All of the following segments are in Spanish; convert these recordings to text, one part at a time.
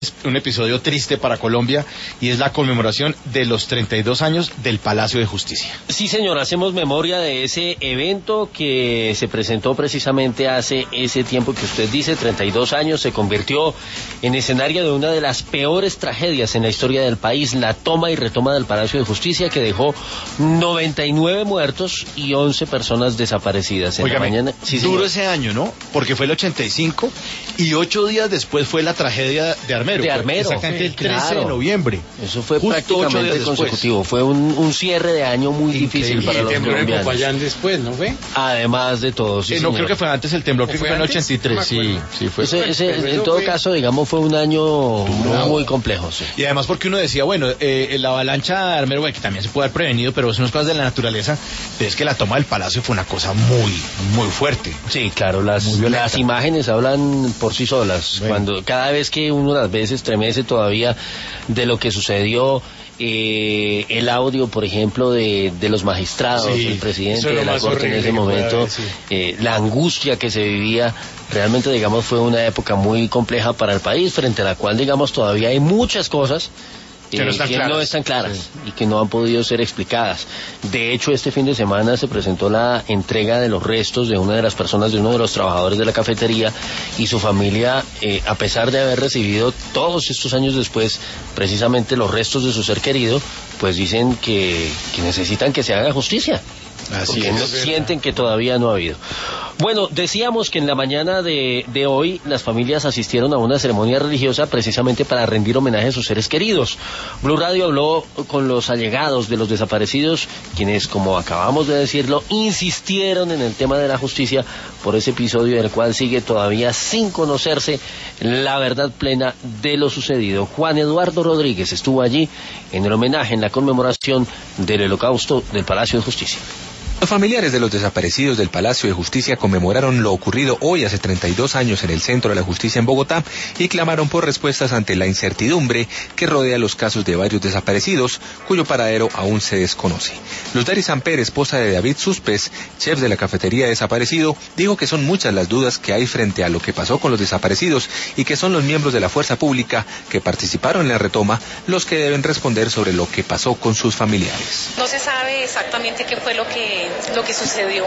un episodio triste para Colombia y es la conmemoración de los 32 años del Palacio de Justicia. Sí, señor, hacemos memoria de ese evento que se presentó precisamente hace ese tiempo que usted dice, 32 años, se convirtió en escenario de una de las peores tragedias en la historia del país, la toma y retoma del Palacio de Justicia, que dejó 99 muertos y 11 personas desaparecidas. Oiga, mañana. Sí, duro señor. ese año, ¿no? Porque fue el 85 y 8 días después fue la tragedia de Armero. De Armero. Exactamente el 13 Claro. de noviembre. Eso fue Justo 8 prácticamente días consecutivo. Fue un cierre de año muy Increíble. difícil para los colombianos. Popayán después, ¿no fue? Además de todo, sí, No, señor. creo que fue antes el temblor, creo que fue en el antes? 83, No me sí, acuerdo. sí fue. En todo caso, digamos, fue un año muy complejo, sí. Y además porque uno decía, bueno, la avalancha de Armero, bueno, que también se puede haber prevenido, pero son unas cosas de la naturaleza, pero es que la toma del Palacio fue una cosa muy, muy fuerte. Sí, claro, las imágenes hablan por sí solas. Bueno. Cuando cada vez que uno las ve se estremece todavía de lo que sucedió. El audio, por ejemplo, de los magistrados, Sí, el eso presidente es lo de la más Corte en horrible ese que puede momento, haber, sí. la angustia que se vivía, realmente, digamos, fue una época muy compleja para el país, frente a la cual, digamos, todavía hay muchas cosas que no están claras. Sí. Y que no han podido ser explicadas. De hecho, este fin de semana se presentó la entrega de los restos de una de las personas, de uno de los trabajadores de la cafetería, y su familia, a pesar de haber recibido todos estos años después precisamente los restos de su ser querido, pues dicen que necesitan que se haga justicia. Así Porque es. no sienten que todavía no ha habido. Bueno, decíamos que en la mañana de hoy las familias asistieron a una ceremonia religiosa precisamente para rendir homenaje a sus seres queridos. Blue Radio habló con los allegados de los desaparecidos, quienes, como acabamos de decirlo, insistieron en el tema de la justicia por ese episodio del cual sigue todavía sin conocerse la verdad plena de lo sucedido. Juan Eduardo Rodríguez estuvo allí en el homenaje, en la conmemoración del Holocausto del Palacio de Justicia. Los familiares de los desaparecidos del Palacio de Justicia conmemoraron lo ocurrido hoy hace 32 años en el Centro de la Justicia en Bogotá y clamaron por respuestas ante la incertidumbre que rodea los casos de varios desaparecidos cuyo paradero aún se desconoce. Luz Dari Samper, esposa de David Suspes, chef de la cafetería desaparecido, dijo que son muchas las dudas que hay frente a lo que pasó con los desaparecidos y que son los miembros de la fuerza pública que participaron en la retoma los que deben responder sobre lo que pasó con sus familiares. No se sabe exactamente qué fue lo que sucedió,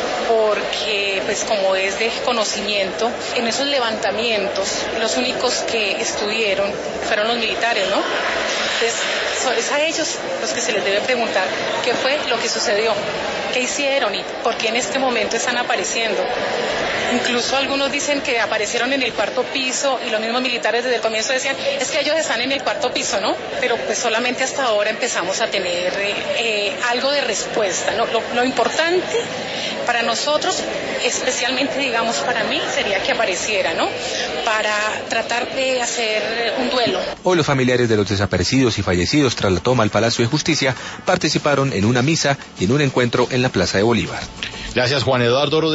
porque pues como es de conocimiento, en esos levantamientos los únicos que estuvieron fueron los militares, ¿no? Entonces es a ellos los que se les debe preguntar qué fue lo que sucedió, qué hicieron y por qué en este momento están apareciendo. Incluso algunos dicen que aparecieron en el cuarto piso y los mismos militares desde el comienzo decían, es que ellos están en el cuarto piso, ¿no? Pero pues solamente hasta ahora empezamos a tener algo de respuesta, ¿no? Lo importante para nosotros, especialmente digamos para mí, sería que apareciera, ¿no? Para tratar de hacer un duelo. Hoy los familiares de los desaparecidos y fallecidos tras la toma al Palacio de Justicia participaron en una misa y en un encuentro en la Plaza de Bolívar. Gracias, Juan Eduardo Rodríguez.